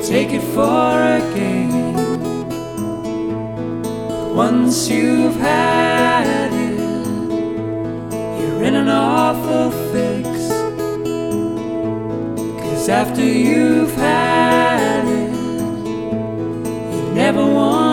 take it for a game. Once you've had it, you're in an awful fix. 'Cause after you've had it, you never want